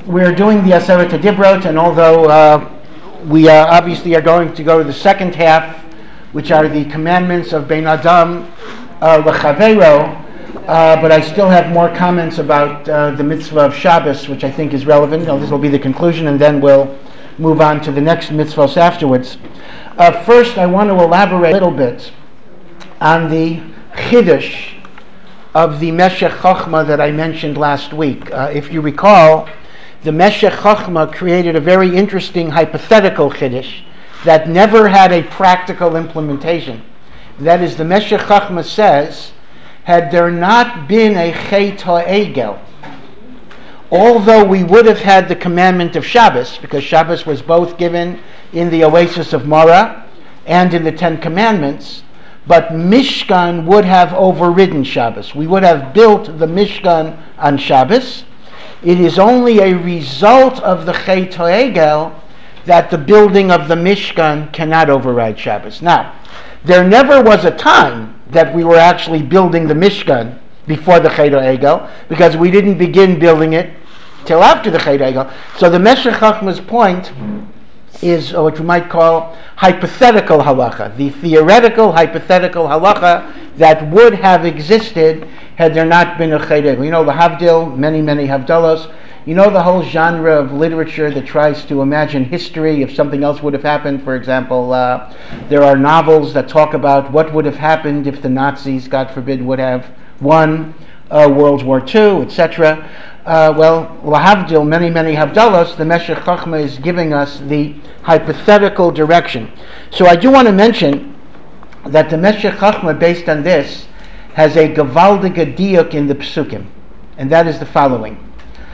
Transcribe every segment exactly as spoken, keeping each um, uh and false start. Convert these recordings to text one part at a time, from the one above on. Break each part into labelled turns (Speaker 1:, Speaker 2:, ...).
Speaker 1: we're doing the Aseret HaDibrot, and although uh, we uh, obviously are going to go to the second half, which are the commandments of Bein Adam uh, L'Chaveiro, uh, but I still have more comments about uh, the mitzvah of Shabbos, which I think is relevant. Now, this will be the conclusion, and then we'll move on to the next mitzvahs afterwards. Uh, first, I want to elaborate a little bit on the Chiddush of the Meshech Chochmah that I mentioned last week. Uh, if you recall, the Meshech Chochmah created a very interesting hypothetical Chiddush that never had a practical implementation. That is, the Meshech Chochmah says, had there not been a Chet HaEgel, although we would have had the commandment of Shabbos, because Shabbos was both given in the Oasis of Mara and in the Ten Commandments, but Mishkan would have overridden Shabbos. We would have built the Mishkan on Shabbos. It is only a result of the Chet HaEgel that the building of the Mishkan cannot override Shabbos. Now, there never was a time that we were actually building the Mishkan before the Chet HaEgel, because we didn't begin building it till after the Chet HaEgel. So the Meshech Chochmah's point is what you might call hypothetical halacha, the theoretical hypothetical halacha that would have existed had there not been a Chet HaEgel. You know, the Havdil, many, many Havdalos. You know the whole genre of literature that tries to imagine history if something else would have happened. For example, uh, there are novels that talk about what would have happened if the Nazis, God forbid, would have won uh, World War Two, et cetera. Uh, well, lahavdil, many, many havdalos, the Meshech Chochmah is giving us the hypothetical direction. So I do want to mention that the Meshech Chochmah, based on this, has a gavaldige diuk in the psukim, and that is the following.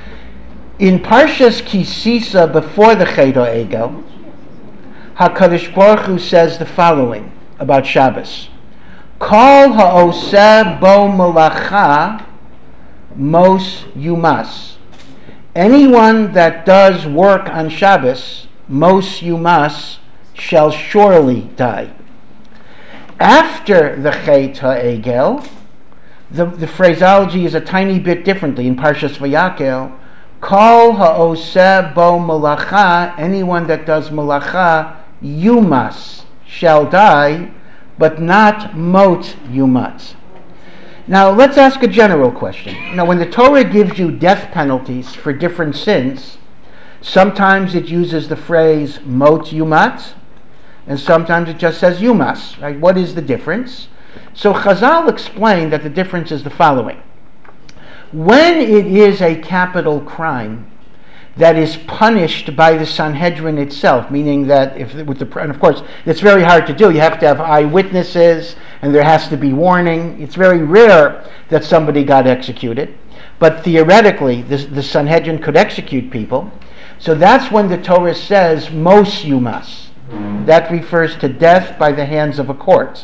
Speaker 1: In Parshas Kisisa, before the Chet HaEgel, HaKadosh Baruch Hu says the following about Shabbos. Kol ha'oseh bo malacha mos yumas. Anyone that does work on Shabbos, mos yumas, shall surely die. After the Chet HaEgel, the, the phraseology is a tiny bit differently. In Parshas Vayakel, Kol ha'oseh bo malacha, anyone that does malacha, yumas, shall die, but not mot yumas. Now, let's ask a general question. Now, when the Torah gives you death penalties for different sins, sometimes it uses the phrase mot yumat, and sometimes it just says yumas. Right? What is the difference? So Chazal explained that the difference is the following. When it is a capital crime that is punished by the Sanhedrin itself, meaning that if with the and of course it's very hard to do. You have to have eyewitnesses, and there has to be warning. It's very rare that somebody got executed, but theoretically the, the Sanhedrin could execute people. So that's when the Torah says mos yumas. That refers to death by the hands of a court.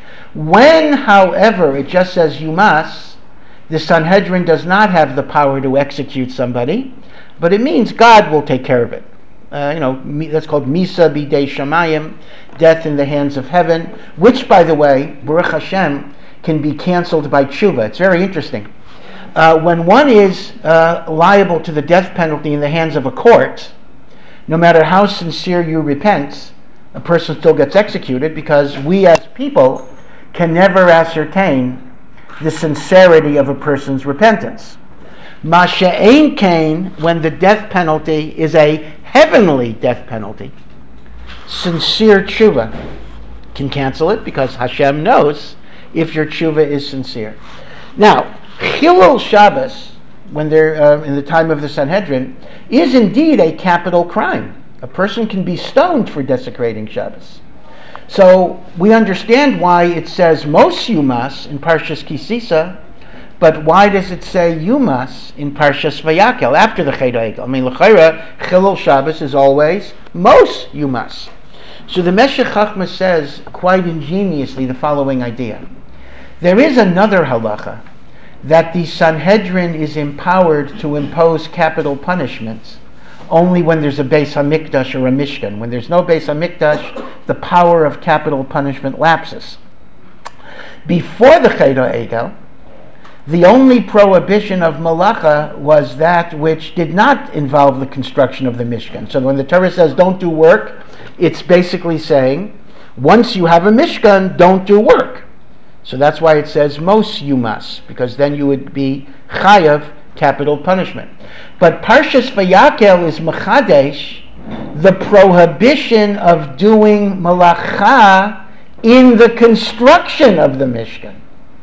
Speaker 1: When, however, it just says yumas, the Sanhedrin does not have the power to execute somebody, but it means God will take care of it. Uh, you know, that's called Misa B'dei Shamayim, death in the hands of heaven, which, by the way, Baruch Hashem, can be canceled by tshuva. It's very interesting. Uh, when one is uh, liable to the death penalty in the hands of a court, no matter how sincere you repent, a person still gets executed, because we as people can never ascertain the sincerity of a person's repentance. Masha'ein kain, when the death penalty is a heavenly death penalty, sincere tshuva can cancel it, because Hashem knows if your tshuva is sincere. Now, Chilul Shabbos, when they're uh, in the time of the Sanhedrin, is indeed a capital crime. A person can be stoned for desecrating Shabbos. So we understand why it says mos yumas in Parshas Kisisa, but why does it say yumas in Parshas Vayakel after the Chet HaEgel? I mean, l'chayra, Chilul Shabbos is always mos yumas. So the Meshech Chochmah says quite ingeniously the following idea. There is another halacha that the Sanhedrin is empowered to impose capital punishments only when there's a Beis HaMikdash or a Mishkan. When there's no Beis HaMikdash, the power of capital punishment lapses. Before the Chet HaEgel, The only prohibition of malacha was that which did not involve the construction of the Mishkan. So when the Torah says don't do work, it's basically saying once you have a Mishkan, don't do work. So that's why it says mos you must, because then you would be chayav, capital punishment. But Parshas Vayakel is mechadesh the prohibition of doing malacha in the construction of the Mishkan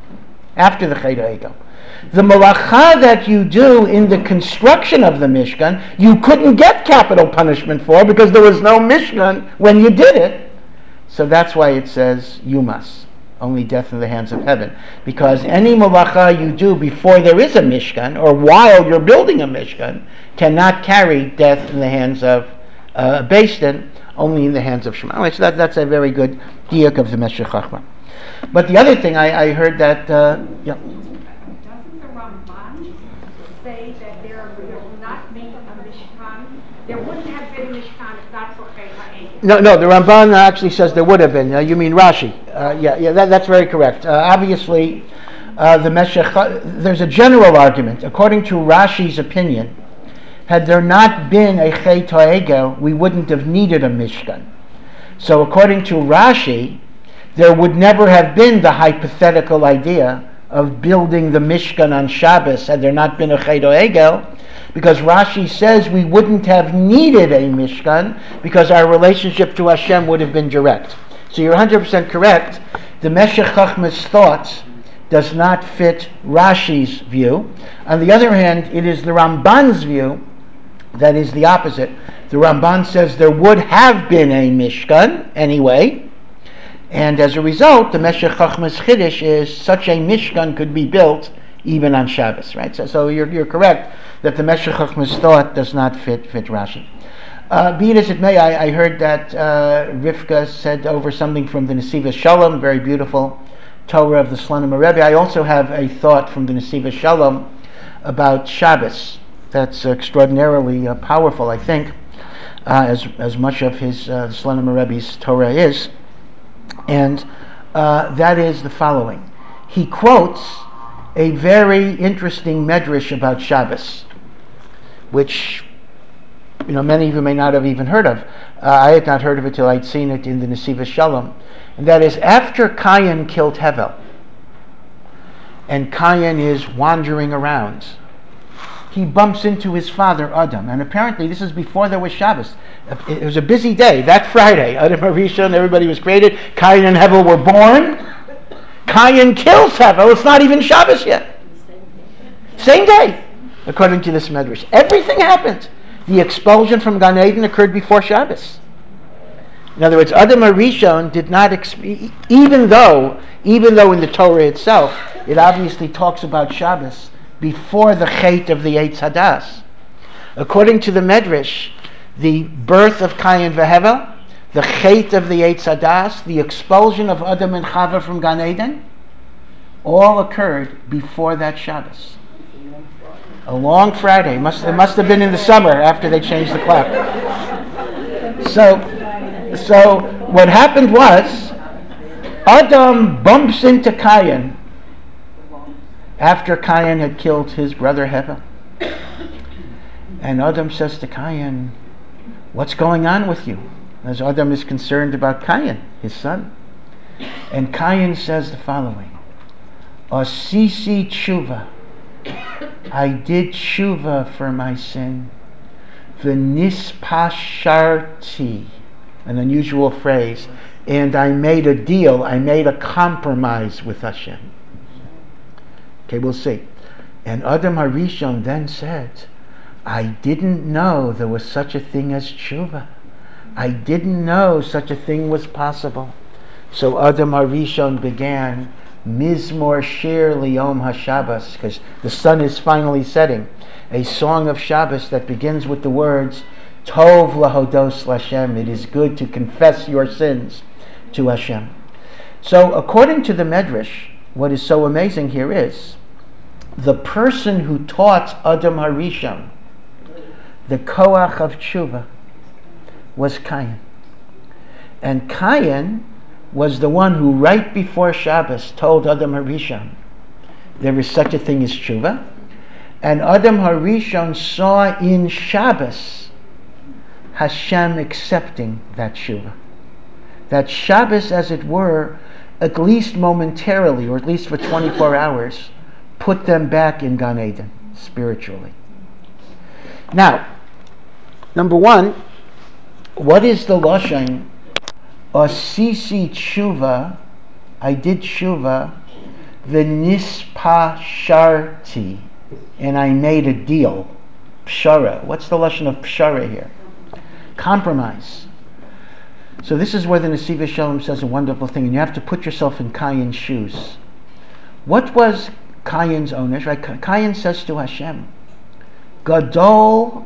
Speaker 1: after the Chet HaEgel. The malacha that you do in the construction of the Mishkan, you couldn't get capital punishment for because there was no Mishkan when you did it. So that's why it says you must. Only death in the hands of heaven. Because any malacha you do before there is a Mishkan, or while you're building a Mishkan, cannot carry death in the hands of uh, Beis Din, only in the hands of Shema. So that, that's a very good diak of the Meshech Chochmah. But the other thing, I, I heard that, uh, yeah.
Speaker 2: Doesn't the Ramban say that there will not be a Mishkan? There wouldn't have been a Mishkan if not for Chet HaEgel.
Speaker 1: No, no, the Ramban actually says there would have been. Uh, you mean Rashi. Uh, yeah, yeah, that, that's very correct. Uh, obviously, uh, the Meshech, there's a general argument. According to Rashi's opinion, had there not been a Chet HaEgel, we wouldn't have needed a Mishkan. So according to Rashi, there would never have been the hypothetical idea of building the Mishkan on Shabbos had there not been a Chet HaEgel, because Rashi says we wouldn't have needed a Mishkan because our relationship to Hashem would have been direct. So you're one hundred percent correct. The Meshech Chochmah's thought does not fit Rashi's view. On the other hand, it is the Ramban's view that is the opposite. The Ramban says there would have been a Mishkan anyway, and as a result, the Meshech Chochmah's Chiddush is such a Mishkan could be built even on Shabbos, right? So, so you're, you're correct that the Meshech Chochmah's thought does not fit fit Rashi. Uh, be it as it may, I, I heard that uh, Rivka said over something from the Nesivos Shalom, very beautiful Torah of the Slonim Rebbe. I also have a thought from the Nesivos Shalom about Shabbos that's extraordinarily uh, powerful, I think, uh, as as much of his uh, Slonim Rebbe's Torah is, and uh, that is the following. He quotes a very interesting medrash about Shabbos, which you know many of you may not have even heard of. Uh, I had not heard of it till I'd seen it in the Nesivos Shalom, and that is after Cain killed Hevel, and Cain is wandering around, he bumps into his father Adam, and apparently this is before there was Shabbos. It was a busy day that Friday. Adam Harishon, everybody was created. Cain and Hevel were born. Cain kills Hevel. It's not even Shabbos yet. Same day, according to this medrash. Everything happened. The expulsion from Gan Eden occurred before Shabbos. In other words, Adam Harishon did not, exp- even though, even though in the Torah itself, it obviously talks about Shabbos before the Chet of the Eitz Hadas. According to the medrash, the birth of Cain v'Hevel, the Chet of the Eitz Hadas, the expulsion of Adam and Chava from Gan Eden, all occurred before that Shabbos. A long Friday. Must, it must have been in the summer after they changed the clock. So, so what happened was, Adam bumps into Cain after Cain had killed his brother Hevel. And Adam says to Cain, "What's going on with you?" As Adam is concerned about Cain, his son. And Cain says the following: Asisi tshuva, I did tshuva for my sin. V'nispasharti, an unusual phrase, and I made a deal, I made a compromise with Hashem. Okay, we'll see. And Adam Harishon then said, I didn't know there was such a thing as tshuva. I didn't know such a thing was possible. So Adam Harishon began Mizmor Shir Liyom HaShabbos, because the sun is finally setting, a song of Shabbos that begins with the words, Tov lahodos l'Hashem, it is good to confess your sins to Hashem. So according to the Medrash, what is so amazing here is, the person who taught Adam Harishon the koach of tshuva was Cain. And Cain was the one who right before Shabbos told Adam Harishon there is such a thing as tshuva. And Adam Harishon saw in Shabbos Hashem accepting that tshuva. That Shabbos, as it were, at least momentarily, or at least for twenty-four hours, put them back in Gan Eden, spiritually. Now, number one, what is the Lashon? Asisi tshuva, I did tshuva, v'nispasharti, and I made a deal. Pshara. What's the Lashon of pshara here? Compromise. So this is where the Nesiva Shalom says a wonderful thing, and you have to put yourself in Cain's shoes. What was Cain's ownership? Right? Cain says to Hashem, Gadol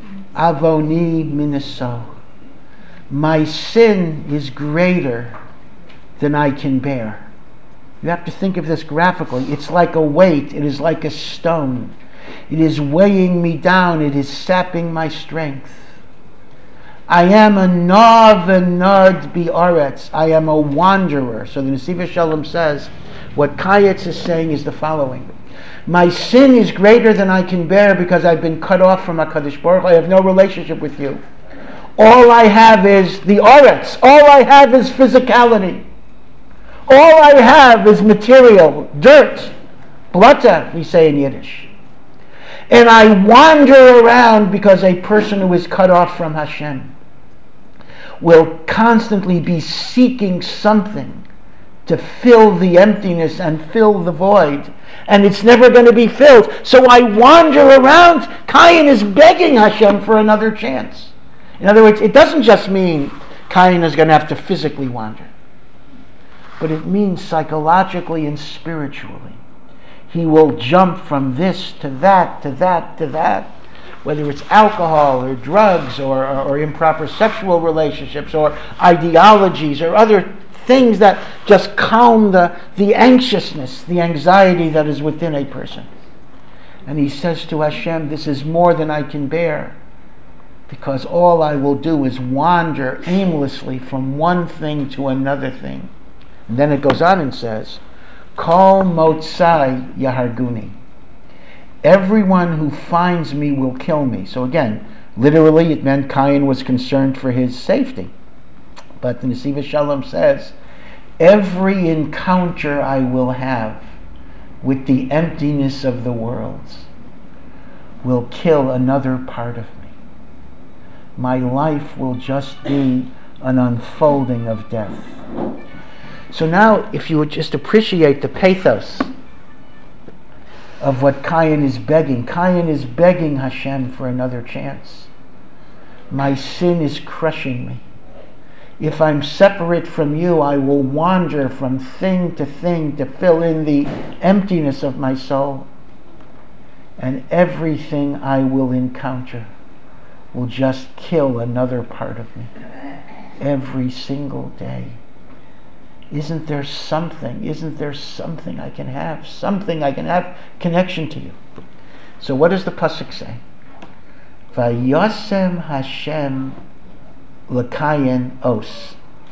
Speaker 1: avoni minaso. My sin is greater than I can bear. You have to think of this graphically. It's like a weight. It is like a stone. It is weighing me down. It is sapping my strength. I am a nav nard bi'aretz. I am a wanderer. So the Nesiva Shalom says, what Kayetz is saying is the following. My sin is greater than I can bear because I've been cut off from HaKadosh Baruch Hu. I have no relationship with you. All I have is the aretz. All I have is physicality. All I have is material, dirt, blata, we say in Yiddish. And I wander around because a person who is cut off from Hashem will constantly be seeking something to fill the emptiness and fill the void. And it's never going to be filled. So I wander around. Cain is begging Hashem for another chance. In other words, it doesn't just mean Cain is going to have to physically wander, but it means psychologically and spiritually. He will jump from this to that, to that, to that, whether it's alcohol or drugs or, or, or improper sexual relationships or ideologies or other things that just calm the, the anxiousness, the anxiety that is within a person. And he says to Hashem, this is more than I can bear, because all I will do is wander aimlessly from one thing to another thing. And then it goes on and says, Kol motzai yaharguni. Everyone who finds me will kill me. So again, literally it meant Cain was concerned for his safety. But the Nesiva Shalom says, every encounter I will have with the emptiness of the world will kill another part of me. My life will just be an unfolding of death. So now, if you would just appreciate the pathos of what Cain is begging. Cain is begging Hashem for another chance. My sin is crushing me. If I'm separate from you, I will wander from thing to thing to fill in the emptiness of my soul. And everything I will encounter will just kill another part of me. Every single day. Isn't there something, isn't there something I can have, something I can have connection to you? So what does the pasuk say? Vayosem Hashem l'Kayin os.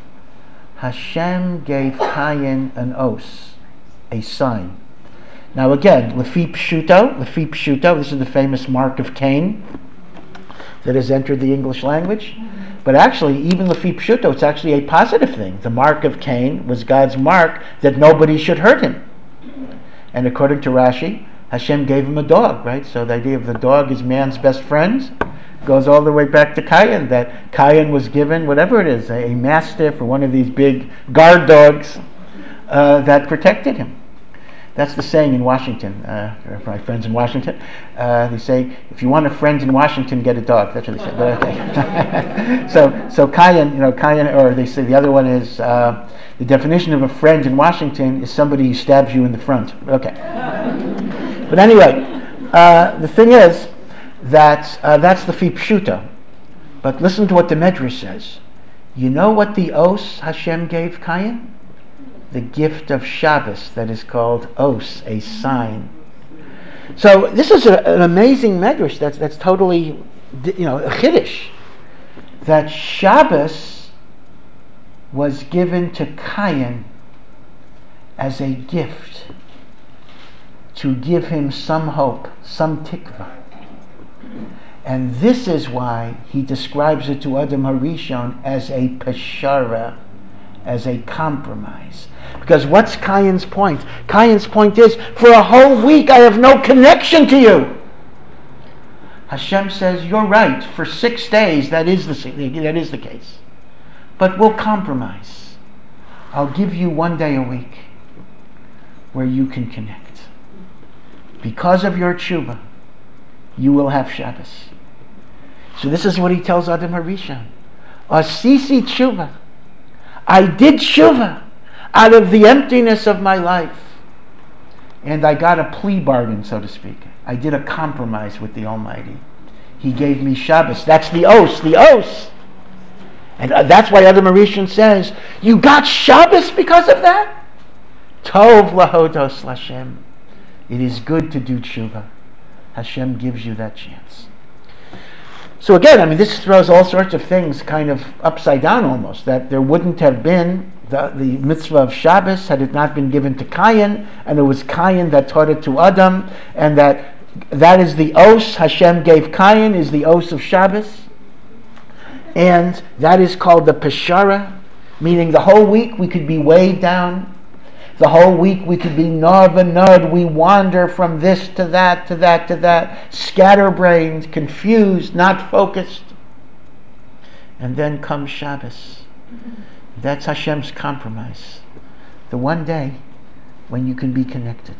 Speaker 1: Hashem gave Cain an os, a sign. Now again, lefi pshuto, lefi pshuto, this is the famous mark of Cain that has entered the English language. But actually, even lefi pshuto, it's actually a positive thing. The mark of Cain was God's mark that nobody should hurt him. And according to Rashi, Hashem gave him a dog, right? So the idea of the dog is man's best friend goes all the way back to Cain, that Cain was given, whatever it is, a mastiff or one of these big guard dogs uh, that protected him. That's the saying in Washington. Uh, for my friends in Washington, uh, they say, if you want a friend in Washington, get a dog. That's what they say. But okay. so, so Cain, you know, Cain, or they say the other one is uh, the definition of a friend in Washington is somebody who stabs you in the front. Okay. But anyway, uh, the thing is that uh, that's the fi pshuta. But listen to what the Medrash says. You know what the os Hashem gave Cain? The gift of Shabbos that is called os, a sign. So this is a, an amazing medrash that's that's totally, you know, a chiddush. That Shabbos was given to Cain as a gift. to give him some hope, some tikva. And this is why he describes it to Adam HaRishon as a peshara, as a compromise. Because what's Cain's point? Cain's point is, for a whole week I have no connection to you. Hashem says, you're right, for six days that is the, that is the case. But we'll compromise. I'll give you one day a week where you can connect. Because of your tshuva, you will have Shabbos. So this is what he tells Adam HaRishon. Asisi tshuva. I did tshuva out of the emptiness of my life. And I got a plea bargain, so to speak. I did a compromise with the Almighty. He gave me Shabbos. That's the os, the os. And uh, that's why Adam HaRishon says, you got Shabbos because of that? Tov lahodos Lashem. It is good to do tshuva. Hashem gives you that chance. So again, I mean, this throws all sorts of things kind of upside down almost, that there wouldn't have been the, the mitzvah of Shabbos had it not been given to Cain, and it was Cain that taught it to Adam, and that that is the os Hashem gave Cain, is the os of Shabbos, and that is called the Peshara, meaning the whole week we could be weighed down. The whole week we could be nud and nud. We wander from this to that, to that, to that, scatterbrained, confused, not focused. And then comes Shabbos. That's Hashem's compromise. The one day when you can be connected.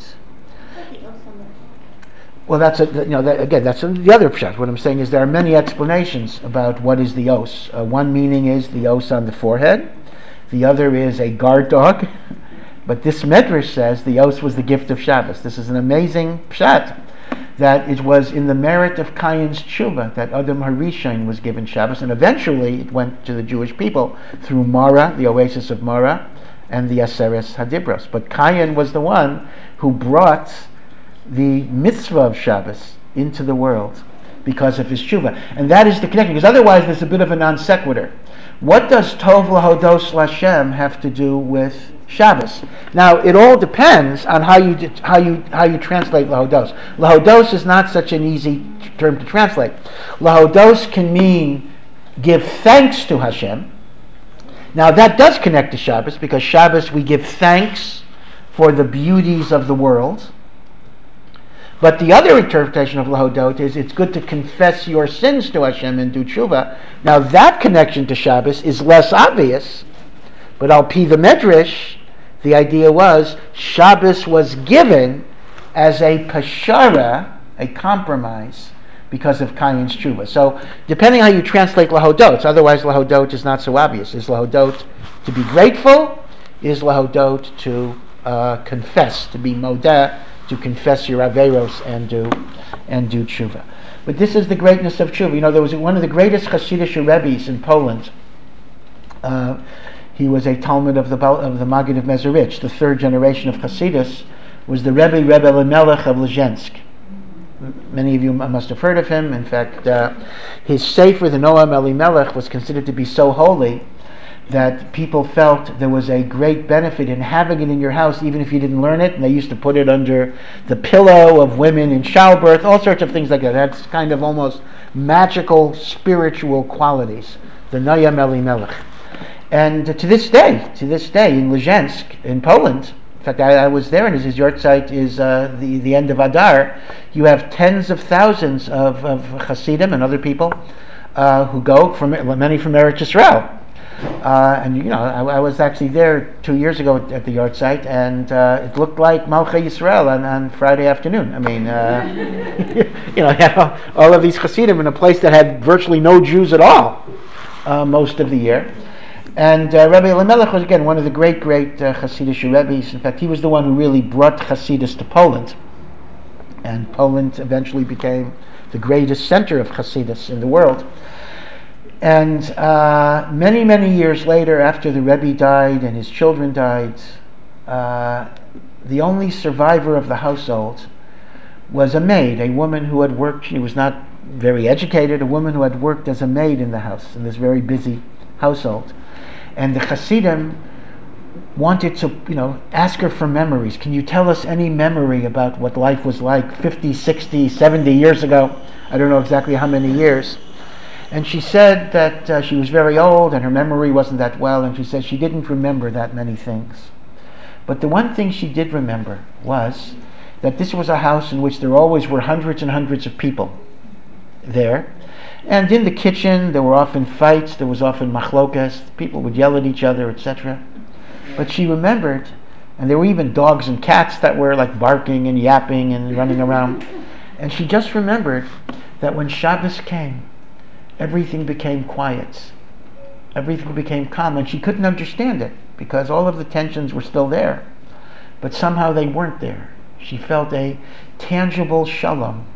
Speaker 1: Well, that's a, you know that, again that's a, the other pshat. What I'm saying is there are many explanations about what is the os. Uh, one meaning is the os on the forehead. The other is a guard dog. But this Medrash says the os was the gift of Shabbos. This is an amazing pshat, that it was in the merit of Cain's tshuva that Adam HaRishon was given Shabbos, and eventually it went to the Jewish people through Mara, the oasis of Mara, and the Aseres Hadibros. But Cain was the one who brought the mitzvah of Shabbos into the world because of his tshuva. And that is the connection, because otherwise there's a bit of a non sequitur. What does Tov lahodos Lashem have to do with Shabbos? Now, it all depends on how you how you how you translate lahodos. Lahodos is not such an easy term to translate. Lahodos can mean give thanks to Hashem. Now, that does connect to Shabbos, because Shabbos we give thanks for the beauties of the world. But the other interpretation of lahodot is it's good to confess your sins to Hashem and do tshuva. Now, that connection to Shabbos is less obvious. But al pi the Medrash, the idea was Shabbos was given as a peshara, a compromise, because of Cain's tshuva. So, depending how you translate lahodot, otherwise lahodot is not so obvious. Is lahodot to be grateful? Is lahodot to uh, confess, to be modeh, to confess your averos and do and do tshuva? But this is the greatness of tshuva. You know, there was one of the greatest Hasidic Rebbes in Poland. Uh, He was a Talmud of the of the Maggid of Mezerich. The third generation of Hasidus was the Rebbe Rebbe Elimelech of Lezhensk. Many of you must have heard of him. In fact, uh, his Sefer, the Noam Elimelech, was considered to be so holy that people felt there was a great benefit in having it in your house, even if you didn't learn it. And they used to put it under the pillow of women in childbirth, all sorts of things like that. That's kind of almost magical, spiritual qualities. The Noam Elimelech. And to this day, to this day, in Lezhensk, in Poland, in fact, I, I was there, and his yahrzeit is uh, the, the end of Adar. You have tens of thousands of, of Hasidim and other people uh, who go, from many from Eretz Yisrael. Uh, and, you know, I, I was actually there two years ago at the yahrzeit, and uh, it looked like Malchei Yisrael on, on Friday afternoon. I mean, uh, you know, you had all, all of these Hasidim in a place that had virtually no Jews at all uh, most of the year. And uh, Rebbe Elimelech was, again, one of the great, great uh, Hasidic Rebbes. In fact, he was the one who really brought Hasidus to Poland. And Poland eventually became the greatest center of Hasidus in the world. And uh, many, many years later, after the Rebbe died and his children died, uh, the only survivor of the household was a maid, a woman who had worked, she was not very educated, a woman who had worked as a maid in the house, in this very busy household. And the Hasidim wanted to, you know, ask her for memories. Can you tell us any memory about what life was like fifty, sixty, seventy years ago? I don't know exactly how many years. And she said that uh, she was very old and her memory wasn't that well, and she said she didn't remember that many things. But the one thing she did remember was that this was a house in which there always were hundreds and hundreds of people there. And in the kitchen, there were often fights, there was often machlokas, people would yell at each other, et cetera. But she remembered, and there were even dogs and cats that were like barking and yapping and running around. And she just remembered that when Shabbos came, everything became quiet. Everything became calm, and she couldn't understand it because all of the tensions were still there. But somehow they weren't there. She felt a tangible shalom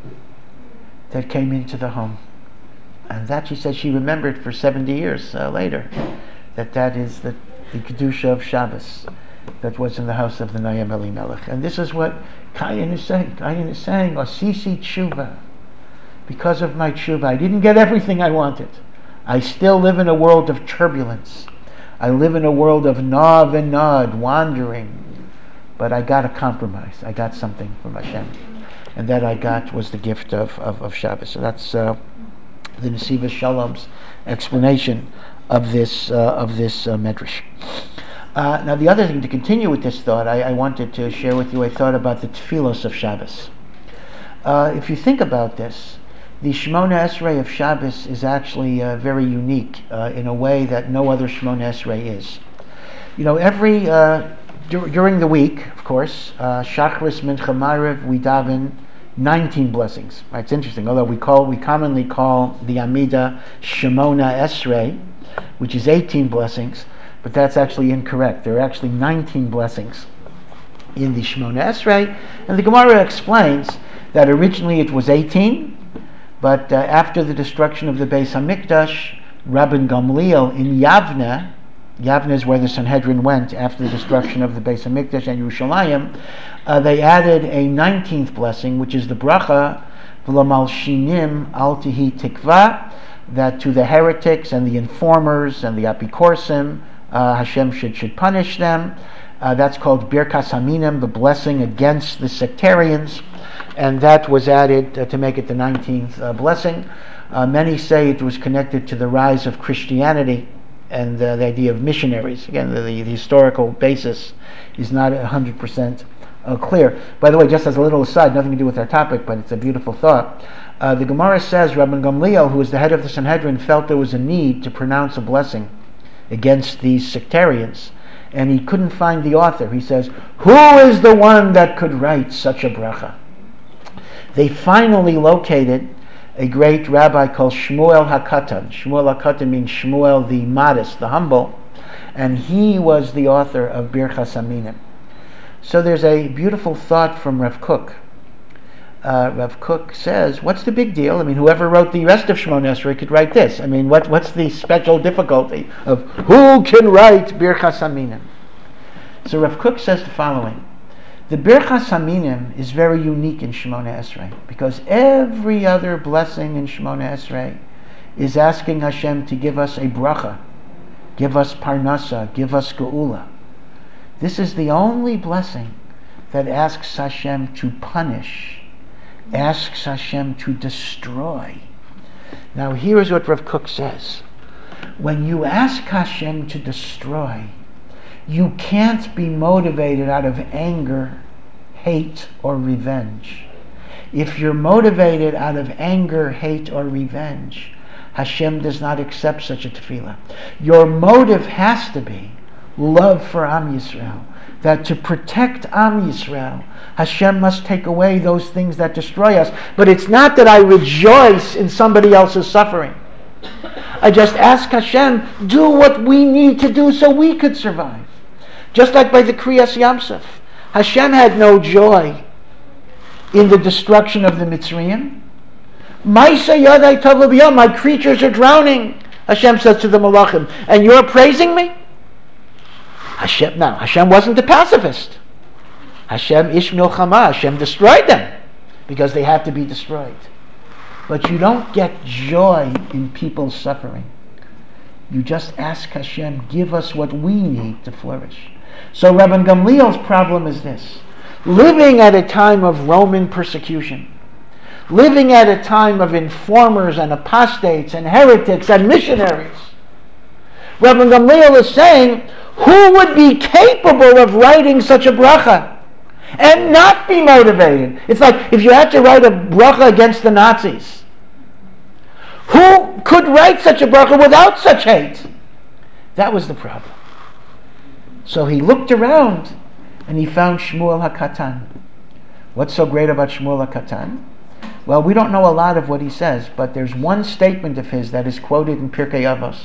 Speaker 1: that came into the home. And that, she said, she remembered for seventy years uh, later, that that is the, the Kedusha of Shabbos that was in the house of the Noam Elimelech. And this is what Kayin is saying. Kayin is saying, Asisi tshuva. Because of my tshuva, I didn't get everything I wanted. I still live in a world of turbulence. I live in a world of nav and nod, wandering. But I got a compromise. I got something from Hashem. And that I got was the gift of, of, of Shabbos. So that's uh, the Nesivos Shalom's explanation of this uh, of this uh, medrash. Uh, now, the other thing, to continue with this thought, I, I wanted to share with you a thought about the tefillos of Shabbos. Uh, if you think about this, the Shemona Esrei of Shabbos is actually uh, very unique uh, in a way that no other Shemona Esrei is. You know, every uh, dur- during the week, of course, uh, Shachris, Mincha, Maariv, we daven nineteen blessings. Right? It's interesting. Although we call we commonly call the Amida Shemona Esrei, which is eighteen blessings, but that's actually incorrect. There are actually nineteen blessings in the Shemona Esrei, and the Gemara explains that originally it was eighteen. But uh, after the destruction of the Beis Hamikdash, Rabban Gamliel in Yavne, Yavne is where the Sanhedrin went after the destruction of the Beis Hamikdash and Yerushalayim, uh, they added a nineteenth blessing, which is the bracha, V'lamal shinim al tihi tikva, that to the heretics and the informers and the apikorsim, uh, Hashem should, should punish them. Uh, that's called Birkas Haminim, the blessing against the sectarians. And that was added uh, to make it the nineteenth uh, blessing. Uh, many say it was connected to the rise of Christianity and uh, the idea of missionaries. Again, the, the historical basis is not one hundred percent uh, clear. By the way, just as a little aside, nothing to do with our topic, but it's a beautiful thought. Uh, the Gemara says Rabban Gamliel, who was the head of the Sanhedrin, felt there was a need to pronounce a blessing against these sectarians, and he couldn't find the author. He says, who is the one that could write such a bracha? They finally located a great rabbi called Shmuel HaKatan. Shmuel HaKatan means Shmuel the modest, the humble, and he was the author of Birchas Haminim. So there's a beautiful thought from Rav Kook. Uh, Rav Kook says, what's the big deal? I mean, whoever wrote the rest of Shemona Esrei could write this. I mean, what, what's the special difficulty of who can write Birchas Haminim? So Rav Kook says the following. The Birchas Haminim is very unique in Shemona Esrei because every other blessing in Shemona Esrei is asking Hashem to give us a bracha, give us parnasa, give us geula. This is the only blessing that asks Hashem to punish, asks Hashem to destroy. Now here's what Rav Kook says. When you ask Hashem to destroy, you can't be motivated out of anger, hate, or revenge. If you're motivated out of anger, hate, or revenge, Hashem does not accept such a tefillah. Your motive has to be love for Am Yisrael. That to protect Am Yisrael, Hashem must take away those things that destroy us. But it's not that I rejoice in somebody else's suffering. I just ask Hashem, do what we need to do so we could survive. Just like by the Kriyas Yamsuf. Hashem had no joy in the destruction of the Mitzrayim. My creatures are drowning, Hashem says to the Malachim, and you're praising me? Hashem, now, Hashem wasn't a pacifist. Hashem ish milchama, Hashem destroyed them because they had to be destroyed. But you don't get joy in people's suffering. You just ask Hashem, give us what we need to flourish. So Rabban Gamliel's problem is this. Living at a time of Roman persecution, living at a time of informers and apostates and heretics and missionaries, Rabban Gamliel is saying, who would be capable of writing such a bracha and not be motivated? It's like if you had to write a bracha against the Nazis. Who could write such a bracha without such hate? That was the problem. So he looked around and he found Shmuel HaKatan. What's so great about Shmuel HaKatan? Well, we don't know a lot of what he says, but there's one statement of his that is quoted in Pirkei Avos,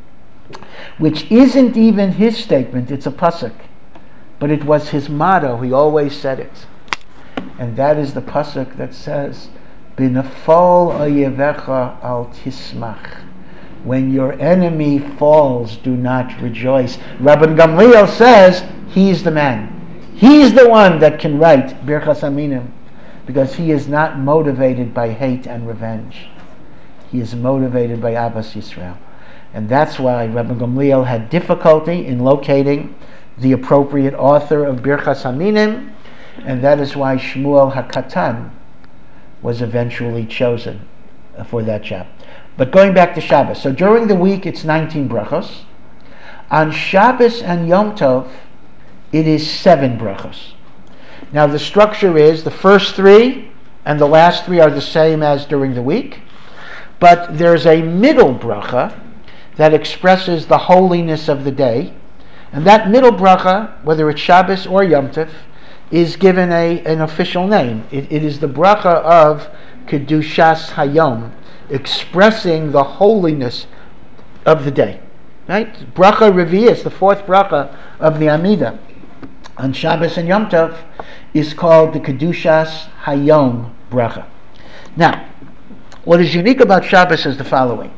Speaker 1: which isn't even his statement, it's a pasuk, but it was his motto. He always said it. And that is the pasuk that says, B'nafal oyevecha al tismach. When your enemy falls, do not rejoice. Rabban Gamliel says he's the man. He's the one that can write Birchas Aminim, because he is not motivated by hate and revenge. He is motivated by Ahavas Yisrael. And that's why Rabban Gamliel had difficulty in locating the appropriate author of Birchas Aminim, and that is why Shmuel HaKatan was eventually chosen for that job. But going back to Shabbos, so during the week it's nineteen brachos. On Shabbos and Yom Tov, it is seven brachos. Now the structure is the first three and the last three are the same as during the week, but there's a middle bracha that expresses the holiness of the day, and that middle bracha, whether it's Shabbos or Yom Tov, is given a, an official name. It, it is the bracha of Kedushas Hayom, expressing the holiness of the day. Right? Bracha Revi'ah is the fourth bracha of the Amidah on Shabbos and Yom Tov, is called the Kedushas Hayom bracha. Now, what is unique about Shabbos is the following.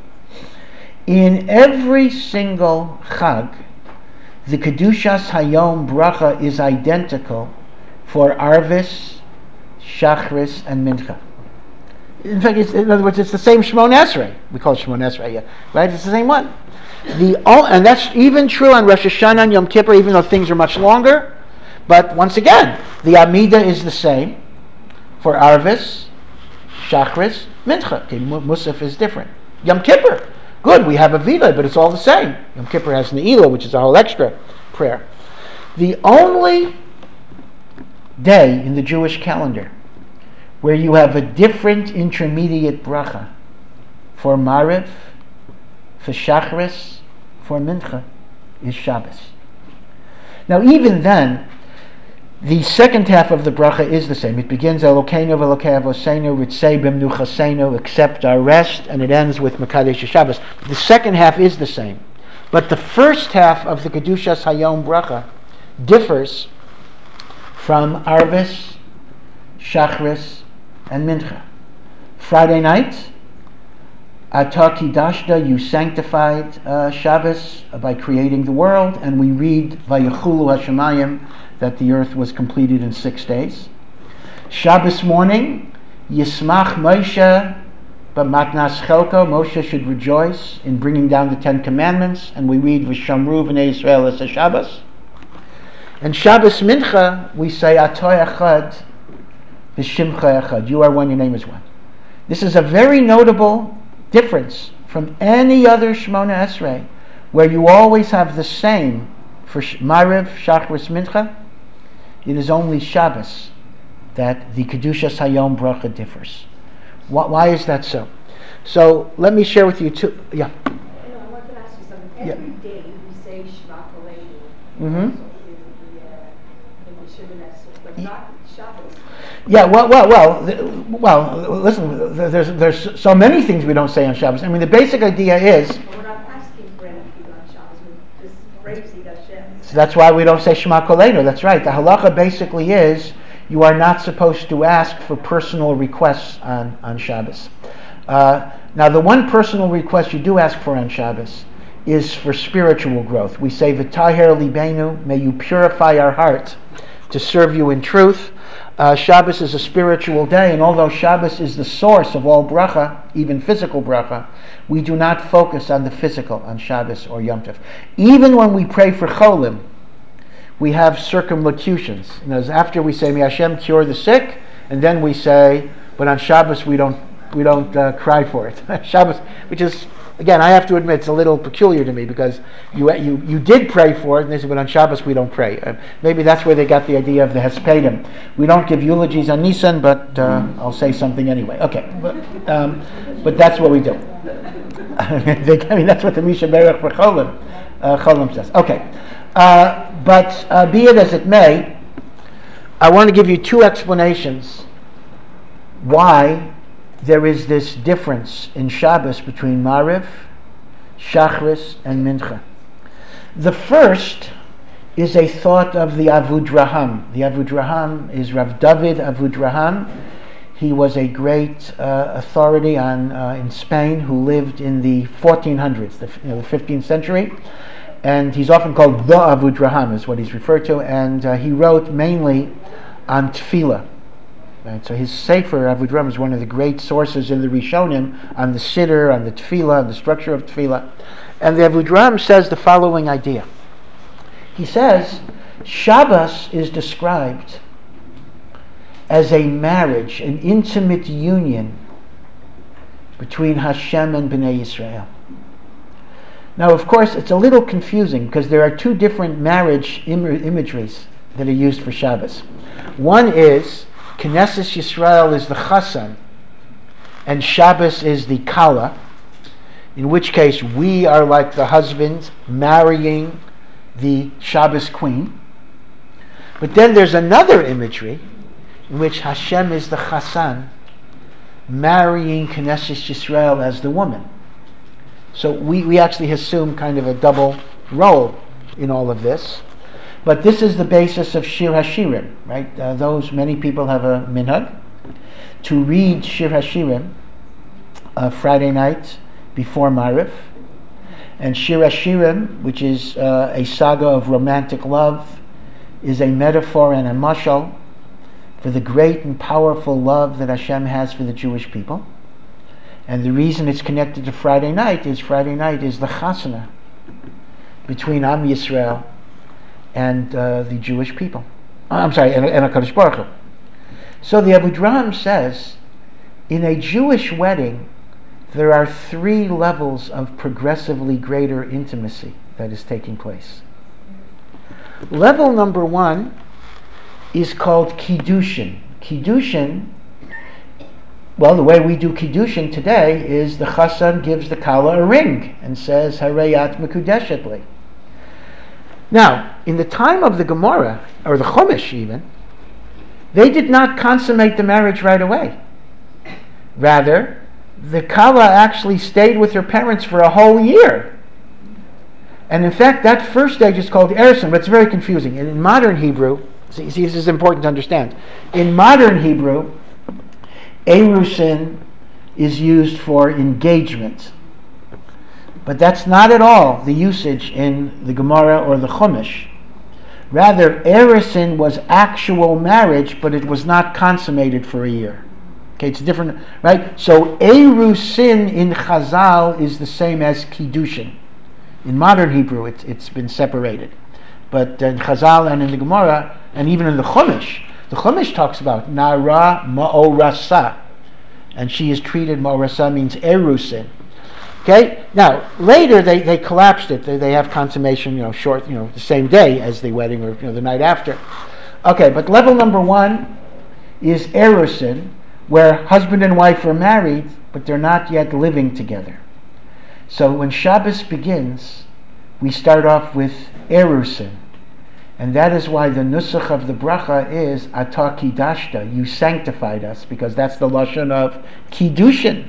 Speaker 1: In every single Chag, the Kedushas Hayom bracha is identical for Arvis, Shachris, and Mincha. In fact, it's, in other words, it's the same Shemon Esrei. We call it Shemon Esrei, yeah, right? It's the same one. The and that's even true on Rosh Hashanah and Yom Kippur, even though things are much longer. But once again, the Amidah is the same for Arvis, Shachris, Mincha. Okay, Musaf is different. Yom Kippur, good, we have a Vila, but it's all the same. Yom Kippur has Ne'ilah, which is a whole extra prayer. The only day in the Jewish calendar where you have a different intermediate bracha for Mariv, for Shachris, for Mincha, is Shabbos. Now even then, the second half of the bracha is the same. It begins Elokeinu v'Elokei Avoseinu Ritzei b'Mnuchaseinu, accept our rest, and it ends with Mekadesh Shabbos. The second half is the same, but the first half of the Kedushas Hayom bracha differs from Arvis, Shachris, and Mincha. Friday night, Ata Kidashta, you sanctified uh, Shabbos by creating the world, and we read Vayechulu Hashemayim, that the earth was completed in six days. Shabbos morning, Yismach Moshe b'matnas chelko, Moshe should rejoice in bringing down the Ten Commandments, and we read V'shamru v'nei Yisrael es Shabbos. And Shabbos Mincha, we say Atoy Echad v'Shimcha Echad, you are one, your name is one. This is a very notable difference from any other Shemona Esrei, where you always have the same for Mariv, Shachris, Mincha. It is only Shabbos that the Kedushas Hayom bracha differs. Why, why is that so? So let me share with you two. Yeah.
Speaker 2: I want to ask you something. Every
Speaker 1: Yeah.
Speaker 2: day we say Shema Koleinu.
Speaker 1: Mm-hmm.
Speaker 2: In the uh, in the Shemona Esrei, but not Shabbos.
Speaker 1: Yeah, well, well, well, th- well. Listen, there's there's so many things we don't say on Shabbos. I mean, the basic idea is.
Speaker 2: But we're not asking for anything on Shabbos. We're just praising Hashem.
Speaker 1: So that's why we don't say Shema Koleinu. That's right. The halacha basically is you are not supposed to ask for personal requests on on Shabbos. Uh, now, the one personal request you do ask for on Shabbos is for spiritual growth. We say V'taher libenu, may you purify our heart to serve you in truth. Uh, Shabbos is a spiritual day, and although Shabbos is the source of all bracha, even physical bracha, we do not focus on the physical on Shabbos or Yom Tov. Even when we pray for cholim, we have circumlocutions. You know, after we say, "May Hashem cure the sick," and then we say, "But on Shabbos we don't we don't uh, cry for it." Shabbos, which is, again, I have to admit, it's a little peculiar to me, because you you you did pray for it, and they said, "But on Shabbos we don't pray." Uh, maybe that's where they got the idea of the Hespedim. We don't give eulogies on Nisan, but uh, I'll say something anyway. Okay, but, um, but that's what we do. I mean, that's what the Misha Berach for Cholim, uh, Cholim says. Okay, uh, but uh, be it as it may, I want to give you two explanations why there is this difference in Shabbos between Mariv, Shachris, and Mincha. The first is a thought of the Avudraham. The Avudraham is Rav David Avudraham. He was a great uh, authority on uh, in Spain who lived in the fourteen hundreds, the, you know, the fifteenth century. And he's often called the Avudraham, is what he's referred to. And uh, he wrote mainly on Tefillah. Right? So his Sefer Avudraham is one of the great sources in the Rishonim on the Siddur, on the Tefillah, on the structure of Tefillah. And the Avudraham says the following idea. He says, Shabbos is described as a marriage, an intimate union between Hashem and Bnei Yisrael. Now, of course, it's a little confusing because there are two different marriage im- imageries that are used for Shabbos. One is Knesset Yisrael is the Chassan and Shabbos is the Kala, in which case we are like the husband marrying the Shabbos queen. But then there's another imagery in which Hashem is the Chassan marrying Knesset Yisrael as the woman. So we, we actually assume kind of a double role in all of this. But this is the basis of Shir HaShirim, right? Uh, those, many people have a minhag to read Shir HaShirim uh, Friday night before Mariv. And Shir HaShirim, which is uh, a saga of romantic love, is a metaphor and a mashal for the great and powerful love that Hashem has for the Jewish people. And the reason it's connected to Friday night is Friday night is the chasana between Am Yisrael and uh, the Jewish people. I'm sorry, and, and HaKadosh Baruch Hu. So the Avudraham says, in a Jewish wedding, there are three levels of progressively greater intimacy that is taking place. Level number one is called Kiddushin. Kiddushin, well, the way we do Kiddushin today is the Chassan gives the Kala a ring and says, Harayat Mekudeshet li. Now, in the time of the Gemara, or the Chumash even, they did not consummate the marriage right away. Rather, the Kala actually stayed with her parents for a whole year. And in fact, that first stage is called Erusin, but it's very confusing. And in modern Hebrew, see, see, this is important to understand. In modern Hebrew, Erusin is used for engagement. But that's not at all the usage in the Gemara or the Chumash. Rather, Erusin was actual marriage, but it was not consummated for a year. Okay, it's different, right? So Erusin in Chazal is the same as Kiddushin. In modern Hebrew, it's it's been separated. But in Chazal and in the Gemara, and even in the Chumash, the Chumash talks about Nara Ma'orasa. And she is treated, Ma'orasa means Erusin. Okay? Now, later they, they collapsed it. They, they have consummation, you know, short, you know, the same day as the wedding or, you know, the night after. Okay, but level number one is Erusin, where husband and wife are married, but they're not yet living together. So when Shabbos begins, we start off with Erusin. And that is why the nusach of the bracha is Atah Kiddashta, you sanctified us, because that's the lashon of Kiddushin.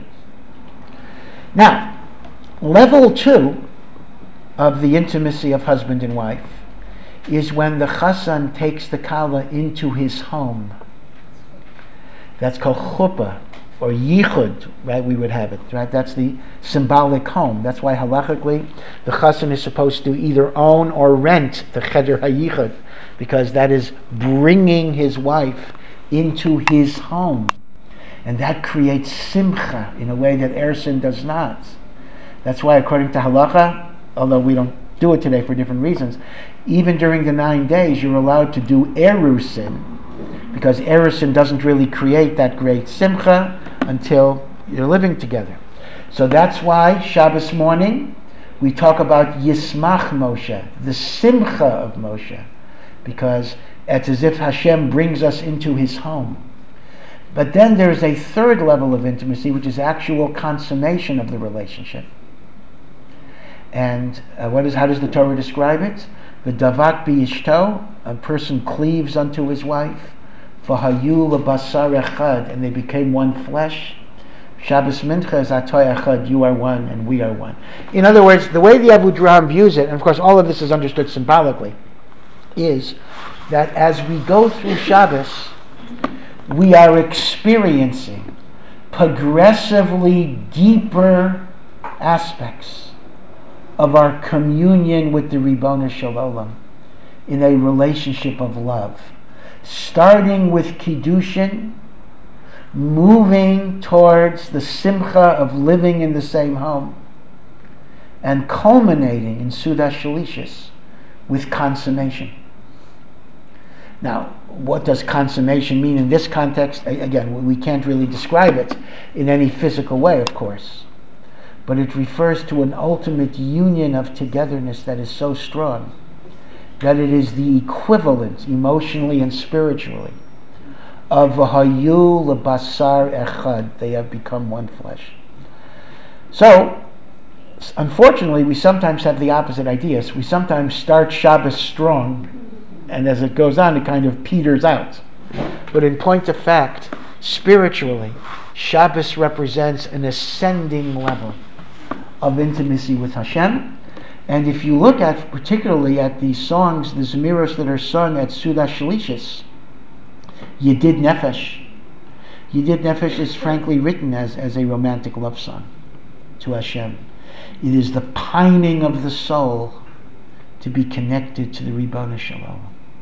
Speaker 1: Now, level two of the intimacy of husband and wife is when the chassan takes the kala into his home. That's called chuppah or yichud, right? We would have it, right? That's the symbolic home. That's why halachically the chassan is supposed to either own or rent the cheder hayichud, because that is bringing his wife into his home, and that creates simcha in a way that Erusin does not. That's why, according to halacha, although we don't do it today for different reasons, even during the nine days, you're allowed to do erusin, because erusin doesn't really create that great simcha until you're living together. So that's why Shabbos morning we talk about Yismach Moshe, the simcha of Moshe, because it's as if Hashem brings us into his home. But then there's a third level of intimacy, which is actual consummation of the relationship. And uh, what is? How does the Torah describe it? The davak b'ishto, a person cleaves unto his wife, v'hayu lebasar echad, and they became one flesh. Shabbos mincha is atoy echad, you are one and we are one. In other words, the way the Avudraham views it, and of course all of this is understood symbolically, is that as we go through Shabbos, we are experiencing progressively deeper aspects of our communion with the Ribono Shel Olam in a relationship of love. Starting with Kiddushin, moving towards the simcha of living in the same home, and culminating in Suda Shalishis with consummation. Now, what does consummation mean in this context? Again, we can't really describe it in any physical way, of course. But it refers to an ultimate union of togetherness that is so strong that it is the equivalent, emotionally and spiritually, of v'hayu lebasar echad. They have become one flesh. So, unfortunately, we sometimes have the opposite ideas. We sometimes start Shabbos strong, and as it goes on, it kind of peters out. But in point of fact, spiritually, Shabbos represents an ascending level of intimacy with Hashem. And if you look at, particularly at the songs, the Zemiros that are sung at Suda Shalishis, Yedid Nefesh. Yedid Nefesh is frankly written as, as a romantic love song to Hashem. It is the pining of the soul to be connected to the Ribono Shel Olam.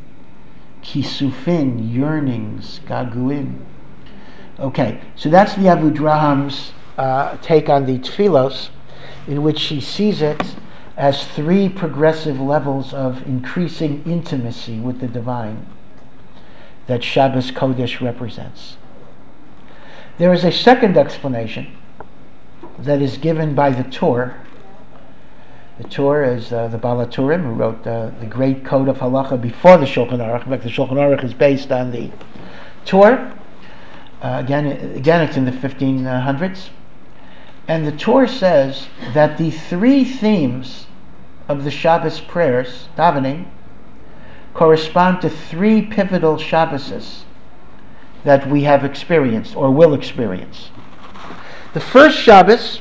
Speaker 1: Kisufin, yearnings, gaguin. Okay, so that's the Avudraham's uh, take on the Tfilos, in which he sees it as three progressive levels of increasing intimacy with the divine that Shabbos Kodesh represents. There is a second explanation that is given by the Tur. The Tur is uh, the Baal HaTurim, who wrote uh, the great code of halacha before the Shulchan Aruch. In fact, the Shulchan Aruch is based on the Tur. Uh, again, again, it's in the fifteen hundreds. And the Tur says that the three themes of the Shabbos prayers, davening, correspond to three pivotal Shabboses that we have experienced or will experience. The first Shabbos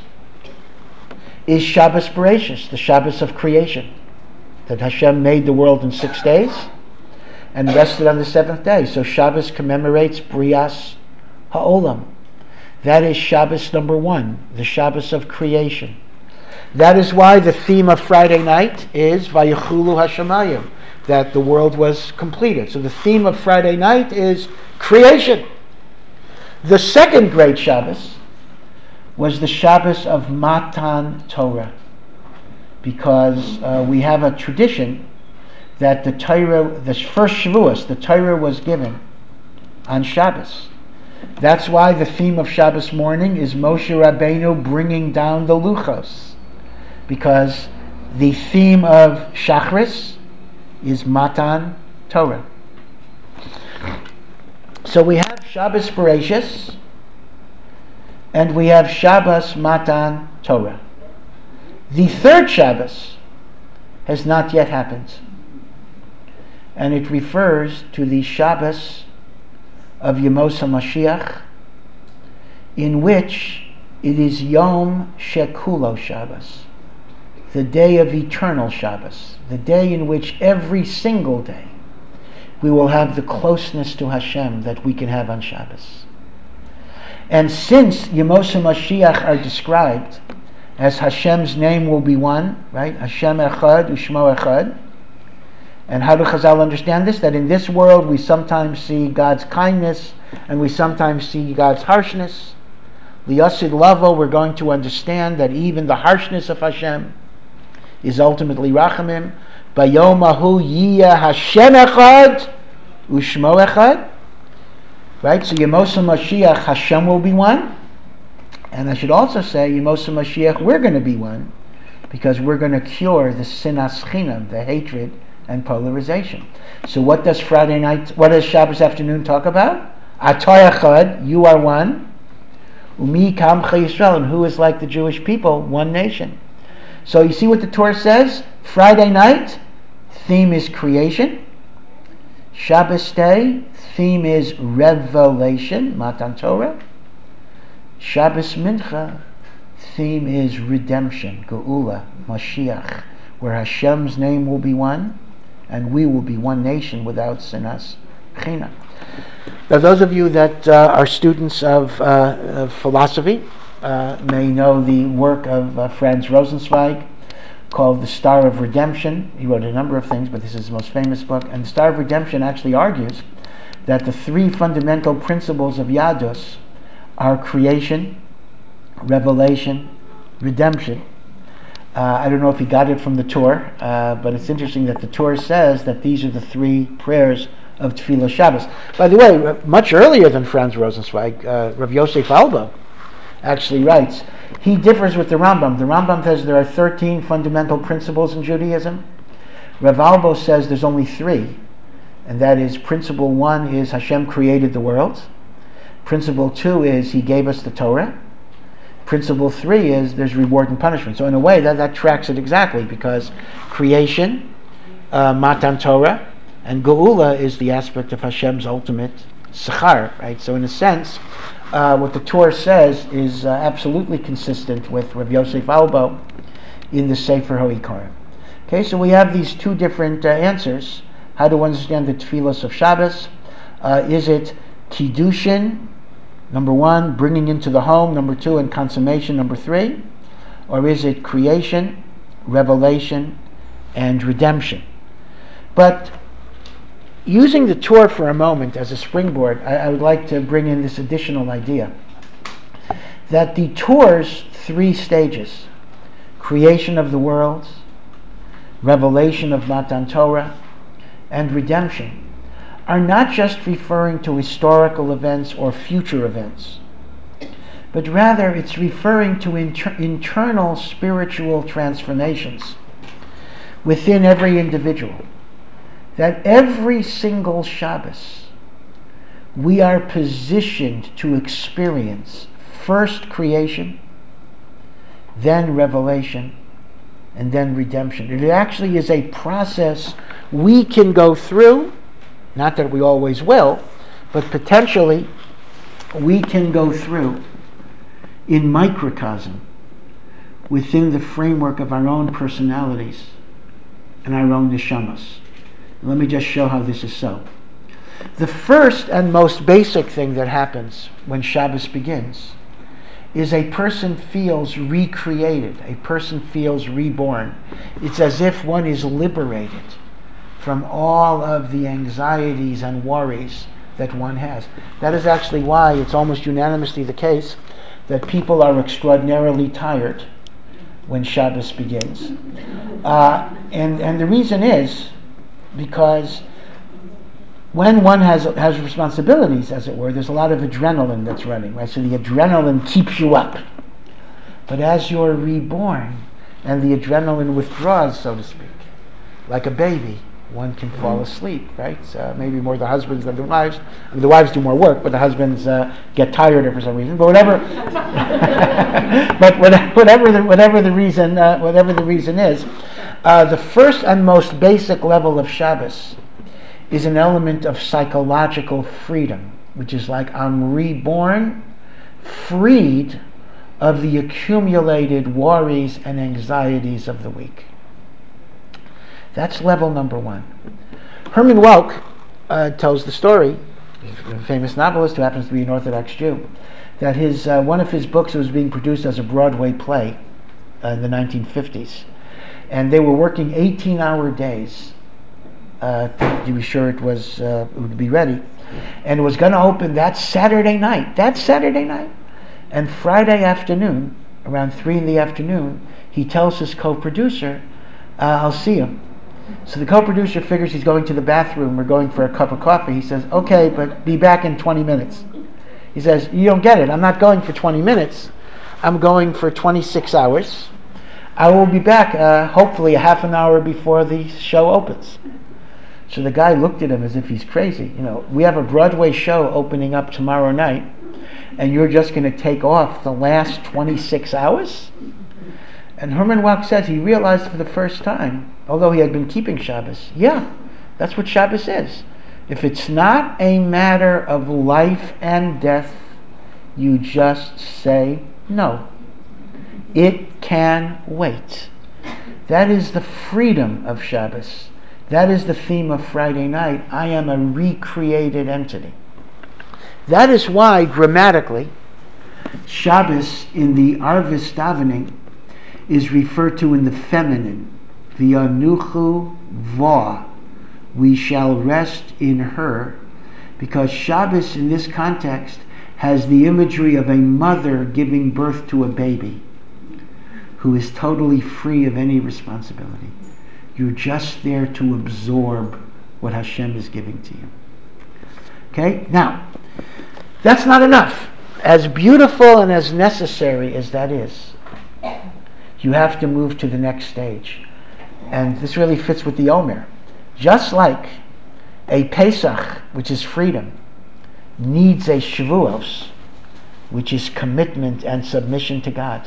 Speaker 1: is Shabbos Bereshis, the Shabbos of creation, that Hashem made the world in six days and rested on the seventh day. So Shabbos commemorates Brias Ha'olam. That is Shabbos number one, the Shabbos of creation. That is why the theme of Friday night is Vayechulu Hashemayim, that the world was completed. So the theme of Friday night is creation. The second great Shabbos was the Shabbos of Matan Torah, because uh, we have a tradition that the Torah, the first Shavuos, the Torah was given on Shabbos. That's why the theme of Shabbos morning is Moshe Rabbeinu bringing down the Luchos, because the theme of Shachris is Matan Torah. So we have Shabbos Bereshis, and we have Shabbos Matan Torah. The third Shabbos has not yet happened, and it refers to the Shabbos of Yemos HaMashiach, in which it is Yom Shekulo Shabbos, the day of eternal Shabbos, the day in which every single day we will have the closeness to Hashem that we can have on Shabbos. And since Yemos HaMashiach are described as Hashem's name will be one, right? Hashem Echad, Ushmo Echad. And how do Chazal understand this? That in this world we sometimes see God's kindness and we sometimes see God's harshness. Liyasid Lavo, we're going to understand that even the harshness of Hashem is ultimately Rachamim, Bayomahu Yiyah Hashem Echad Ushmo Echad. Right? So Yemosah Mashiach, Hashem will be one. And I should also say, Yemosah Mashiach, we're going to be one, because we're going to cure the sinas chinam, the hatred and polarization. So what does Friday night, what does Shabbos afternoon talk about? Atah Echad, you are one. Umi Kamcha Yisrael, and who is like the Jewish people? One nation. So you see what the Torah says? Friday night, theme is creation. Shabbos day, theme is revelation, Matan Torah. Shabbos Mincha, theme is redemption, Geula, Mashiach, where Hashem's name will be one, and we will be one nation without sinas china. Now, those of you that uh, are students of, uh, of philosophy uh, may know the work of uh, Franz Rosenzweig called The Star of Redemption. He wrote a number of things, but this is his most famous book. And The Star of Redemption actually argues that the three fundamental principles of Yadus are creation, revelation, redemption. Uh, I don't know if he got it from the Torah, uh, but it's interesting that the Torah says that these are the three prayers of Tefillah Shabbos. By the way, much earlier than Franz Rosenzweig, uh, Rav Yosef Albo actually writes, he differs with the Rambam. The Rambam says there are thirteen fundamental principles in Judaism. Rav Albo says there's only three, and that is, principle one is Hashem created the world. Principle two is He gave us the Torah. Principle three is there's reward and punishment. So in a way, that, that tracks it exactly, because creation, uh, Matan Torah, and Geula is the aspect of Hashem's ultimate Sechar, right? So in a sense, uh, what the Torah says is uh, absolutely consistent with Rav Yosef Albo in the Sefer HaIkar. Okay, so we have these two different uh, answers. How to understand the Tefillos of Shabbos. Uh, is it Kiddushin, number one, bringing into the home, number two, and consummation, number three? Or is it creation, revelation, and redemption? But using the Torah for a moment as a springboard, I, I would like to bring in this additional idea. That the Torah's three stages, creation of the world, revelation of Matan Torah, and redemption, are not just referring to historical events or future events, but rather it's referring to inter- internal spiritual transformations within every individual. That every single Shabbos we are positioned to experience first creation, then revelation, and then redemption. It actually is a process we can go through. Not that we always will, but potentially we can go through in microcosm within the framework of our own personalities and our own neshamas. Let me just show how this is so. The first and most basic thing that happens when Shabbos begins is a person feels recreated, a person feels reborn. It's as if one is liberated from all of the anxieties and worries that one has. That is actually why it's almost unanimously the case that people are extraordinarily tired when Shabbos begins. Uh, and, and the reason is because when one has has responsibilities, as it were, there's a lot of adrenaline that's running, right? So the adrenaline keeps you up. But as you're reborn and the adrenaline withdraws, so to speak, like a baby, one can fall asleep, right? Uh, maybe more the husbands than the wives. I mean, the wives do more work, but the husbands uh, get tired for some reason. But whatever, but whatever the whatever the reason, uh, whatever the reason is, uh, the first and most basic level of Shabbos is an element of psychological freedom, which is like I'm reborn, freed of the accumulated worries and anxieties of the week. That's level number one. Herman Welk uh, tells the story, a famous novelist who happens to be an Orthodox Jew, that his uh, one of his books was being produced as a Broadway play uh, in the nineteen fifties. And they were working eighteen-hour days uh, to, to be sure it was uh, it would be ready. And it was going to open that Saturday night. That Saturday night. And Friday afternoon, around three in the afternoon, he tells his co-producer, uh, I'll see him. So the co-producer figures he's going to the bathroom or going for a cup of coffee. He says, okay, but be back in twenty minutes. He says, you don't get it. I'm not going for twenty minutes. I'm going for twenty-six hours. I will be back uh, hopefully a half an hour before the show opens. So the guy looked at him as if he's crazy. You know, we have a Broadway show opening up tomorrow night, and you're just going to take off the last twenty-six hours? And Herman Wach says he realized for the first time, although he had been keeping Shabbos, yeah, that's what Shabbos is. If it's not a matter of life and death, you just say no. It can wait. That is the freedom of Shabbos. That is the theme of Friday night. I am a recreated entity. That is why, grammatically, Shabbos in the Arvis davening is referred to in the feminine. V'yanuchu va. We shall rest in her. Because Shabbos in this context has the imagery of a mother giving birth to a baby who is totally free of any responsibility. You're just there to absorb what Hashem is giving to you. Okay? Now, that's not enough. As beautiful and as necessary as that is, you have to move to the next stage. And this really fits with the Omer. Just like a Pesach, which is freedom, needs a Shavuos, which is commitment and submission to God,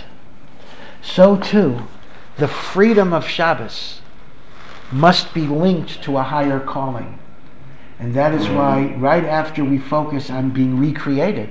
Speaker 1: so too, the freedom of Shabbos must be linked to a higher calling. And that is why right after we focus on being recreated,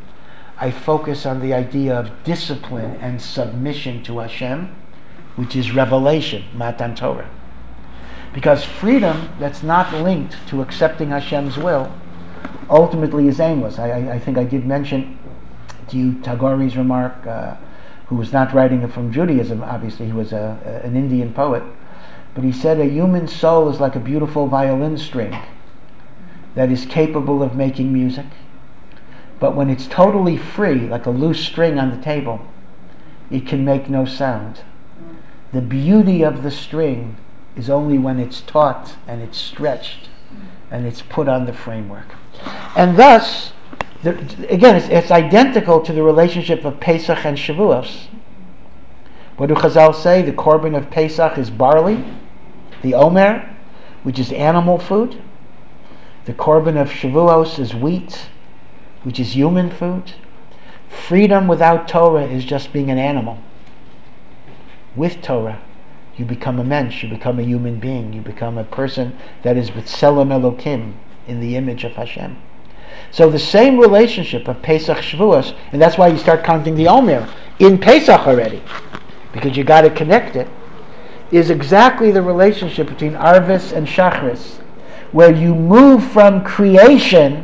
Speaker 1: I focus on the idea of discipline and submission to Hashem, which is revelation, Matan Torah. Because freedom that's not linked to accepting Hashem's will ultimately is aimless. I, I, I think I did mention to you Tagore's remark, uh, who was not writing it from Judaism, obviously he was a, a, an Indian poet, but he said a human soul is like a beautiful violin string that is capable of making music, but when it's totally free, like a loose string on the table, it can make no sound. The beauty of the string is only when it's taut and it's stretched and it's put on the framework. And thus, the, again, it's, it's identical to the relationship of Pesach and Shavuos. What do Chazal say? The korban of Pesach is barley, the Omer, which is animal food. The korban of Shavuos is wheat, which is human food. Freedom without Torah is just being an animal. With Torah, you become a mensch, you become a human being, you become a person that is b'tselem Elokim, in the image of Hashem. So the same relationship of Pesach Shavuos, and that's why you start counting the Omer in Pesach already, because you got to connect it, is exactly the relationship between Arvis and Shachris, where you move from creation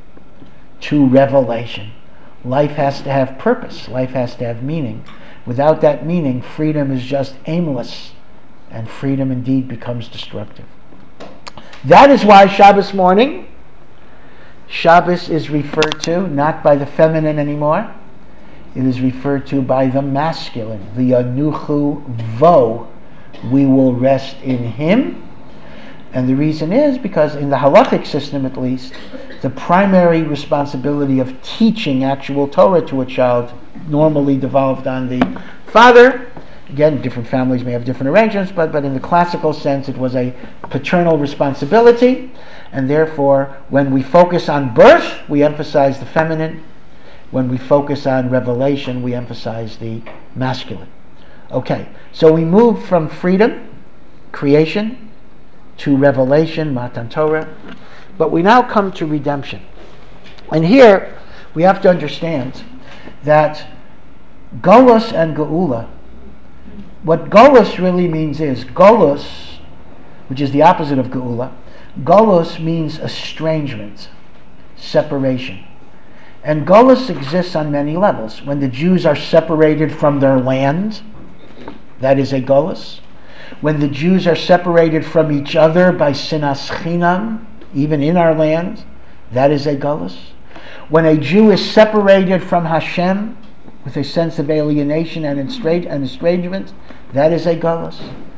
Speaker 1: to revelation. Life has to have purpose. Life has to have meaning. Without that meaning, freedom is just aimless, and freedom indeed becomes destructive. That is why Shabbos morning, Shabbos is referred to not by the feminine anymore. It is referred to by the masculine. V'yanuchu vo. We will rest in him. And the reason is because in the halachic system at least, the primary responsibility of teaching actual Torah to a child normally devolved on the father. Again, different families may have different arrangements, but, but in the classical sense it was a paternal responsibility, and therefore when we focus on birth, we emphasize the feminine. When we focus on revelation, we emphasize the masculine. Okay, so we move from freedom, creation, to revelation, Matan Torah, but we now come to redemption. And here we have to understand that Golus and Geula, what Golus really means is, Golus, which is the opposite of Geula, Golus means estrangement, separation. And Golus exists on many levels. When the Jews are separated from their land, that is a Golus. When the Jews are separated from each other by sinas chinam, even in our land, that is a Golus. When a Jew is separated from Hashem with a sense of alienation and estrangement, that is a Golus.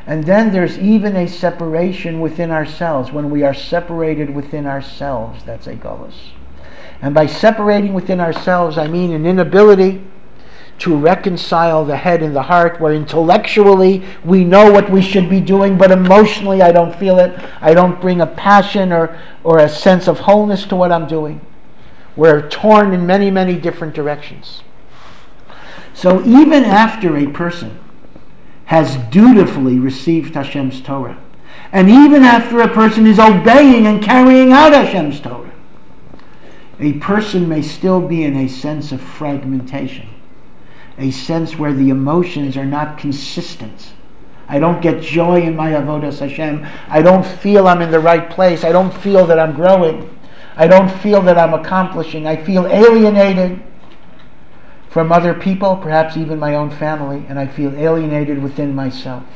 Speaker 1: And then there's even a separation within ourselves. When we are separated within ourselves, that's a galus. And by separating within ourselves, I mean an inability to reconcile the head and the heart, where intellectually we know what we should be doing, but emotionally I don't feel it. I don't bring a passion or, or a sense of wholeness to what I'm doing. We're torn in many, many different directions. So even after a person has dutifully received Hashem's Torah, and even after a person is obeying and carrying out Hashem's Torah, a person may still be in a sense of fragmentation, a sense where the emotions are not consistent. I don't get joy in my avodas Hashem. I don't feel I'm in the right place. I don't feel that I'm growing. I don't feel that I'm accomplishing. I feel alienated from other people, perhaps even my own family, and I feel alienated within myself.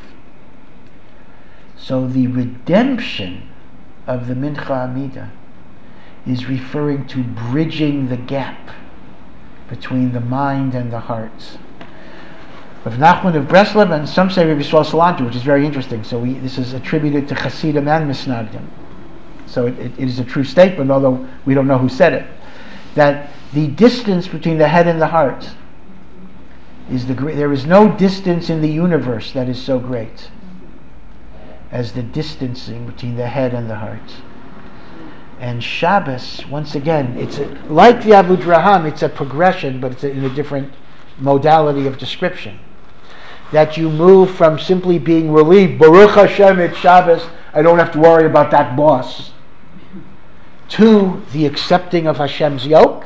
Speaker 1: So the redemption of the Mincha Amidah is referring to bridging the gap between the mind and the heart. Rav Nachman of Breslov, and some say Rabbi Yisrael Salanter, which is very interesting. So we, this is attributed to Hasidim and Misnagdim. So it, it, it is a true statement, although we don't know who said it. That the distance between the head and the heart is the great. There is no distance in the universe that is so great as the distancing between the head and the heart. And Shabbos, once again, it's a, like the Avudraham, it's a progression, but it's a, in a different modality of description. That you move from simply being relieved, Baruch Hashem, it's Shabbos, I don't have to worry about that boss, to the accepting of Hashem's yoke,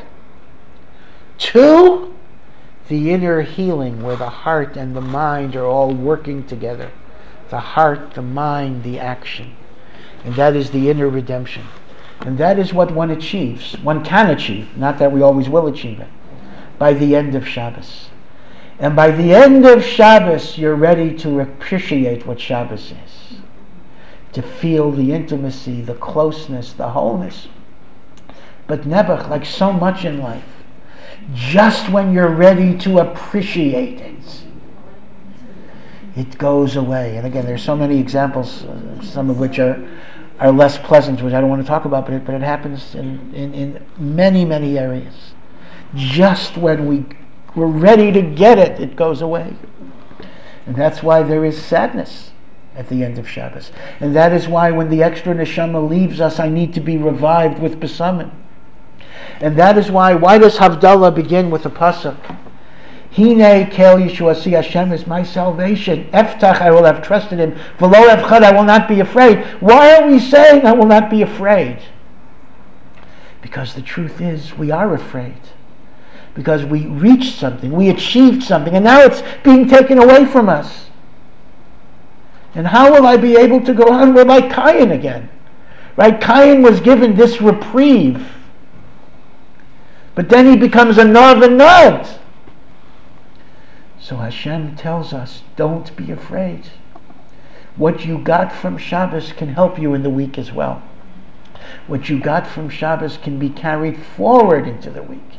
Speaker 1: to the inner healing where the heart and the mind are all working together. The heart, the mind, the action. And that is the inner redemption. And that is what one achieves, one can achieve, not that we always will achieve it, by the end of Shabbos. And by the end of Shabbos, you're ready to appreciate what Shabbos is, to feel the intimacy, the closeness, the wholeness. But Nebuch, like so much in life, just when you're ready to appreciate it, it goes away. And again, there's so many examples, uh, some of which are are less pleasant, which I don't want to talk about, but it, but it happens in, in, in many, many areas. Just when we, we're ready to get it, it goes away. And that's why there is sadness at the end of Shabbos. And that is why when the extra neshama leaves us, I need to be revived with besamim. And that is why, why does Havdalah begin with a pasuk? Hine kel Yeshuasi, Hashem is my salvation. Eftach, I will have trusted Him. V'lo evchad, I will not be afraid. Why are we saying I will not be afraid? Because the truth is, we are afraid. Because we reached something, we achieved something, and now it's being taken away from us. And how will I be able to go on? We're like Cain again. Right? Cain was given this reprieve. But then he becomes a Nar v'Nad. So Hashem tells us, don't be afraid. What you got from Shabbos can help you in the week as well. What you got from Shabbos can be carried forward into the week.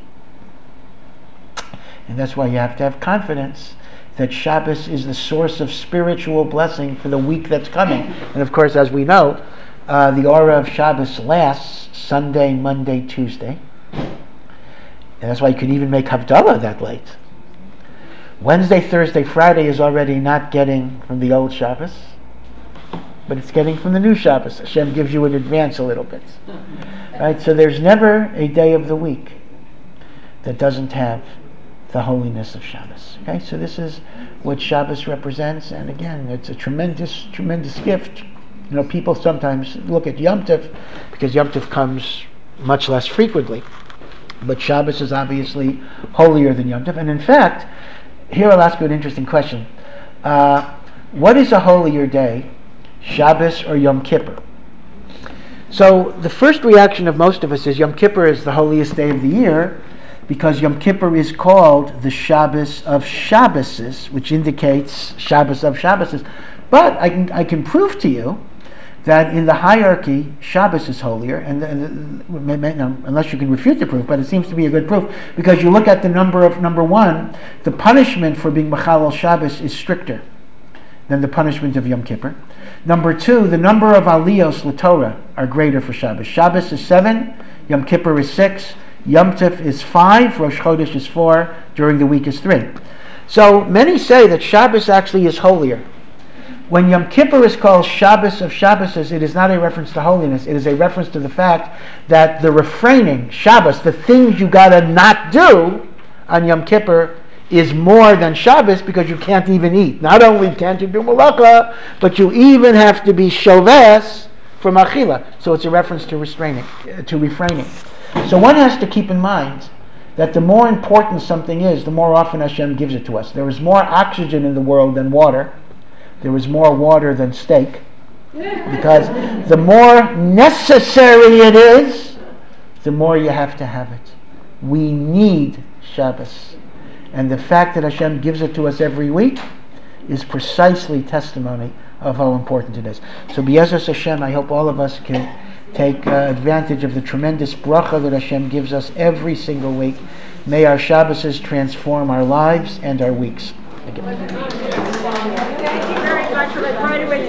Speaker 1: And that's why you have to have confidence that Shabbos is the source of spiritual blessing for the week that's coming. And of course, as we know, uh, the aura of Shabbos lasts Sunday, Monday, Tuesday. And that's why you could even make Havdalah that late. Wednesday, Thursday, Friday is already not getting from the old Shabbos, but it's getting from the new Shabbos. Hashem gives you in advance a little bit. Right? So there's never a day of the week that doesn't have the holiness of Shabbos. Okay? So this is what Shabbos represents, and again, it's a tremendous, tremendous gift. You know, people sometimes look at Yom Tov, because Yom Tov comes much less frequently, but Shabbos is obviously holier than Yom Tov, and in fact, here I'll ask you an interesting question. Uh, what is a holier day, Shabbos or Yom Kippur? So the first reaction of most of us is Yom Kippur is the holiest day of the year, because Yom Kippur is called the Shabbos of Shabboses, which indicates Shabbos of Shabboses. But I can, I can prove to you that in the hierarchy, Shabbos is holier, and, and, and unless you can refute the proof, but it seems to be a good proof, because you look at the number of, number one, the punishment for being Machalal Shabbos is stricter than the punishment of Yom Kippur. Number two, the number of aliyos l'Torah are greater for Shabbos. Shabbos is seven, Yom Kippur is six, Yom Tov is five, Rosh Chodesh is four, during the week is three. So many say that Shabbos actually is holier. When Yom Kippur is called Shabbos of Shabboses, it is not a reference to holiness. It is a reference to the fact that the refraining, Shabbos, the things you gotta not do on Yom Kippur, is more than Shabbos, because you can't even eat. Not only can't you do malacha, but you even have to be shoves from achila. So it's a reference to restraining, to refraining. So one has to keep in mind that the more important something is, the more often Hashem gives it to us. There is more oxygen in the world than water. There is more water than steak. Because the more necessary it is, the more you have to have it. We need Shabbos. And the fact that Hashem gives it to us every week is precisely testimony of how important it is. So B'ezras Hashem, I hope all of us can take uh, advantage of the tremendous bracha that Hashem gives us every single week. May our Shabbos transform our lives and our weeks. Thank you.